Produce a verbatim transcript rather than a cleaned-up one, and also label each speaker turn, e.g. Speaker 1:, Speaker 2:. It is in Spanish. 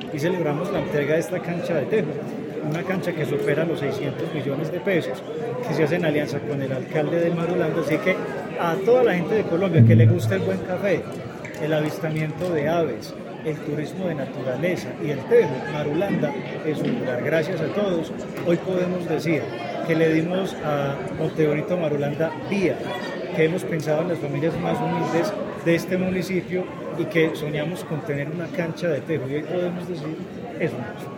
Speaker 1: y celebramos la entrega de esta cancha de tejo, una cancha que supera los seiscientos millones de pesos, que se hace en alianza con el alcalde de Marulanda. Así que a toda la gente de Colombia que le gusta el buen café, el avistamiento de aves, el turismo de naturaleza y el tejo, Marulanda es un lugar. Gracias a todos. Hoy podemos decir que le dimos a Montebonito Marulanda vía, que hemos pensado en las familias más humildes de este municipio y que soñamos con tener una cancha de tejo. Y hoy podemos decir eso.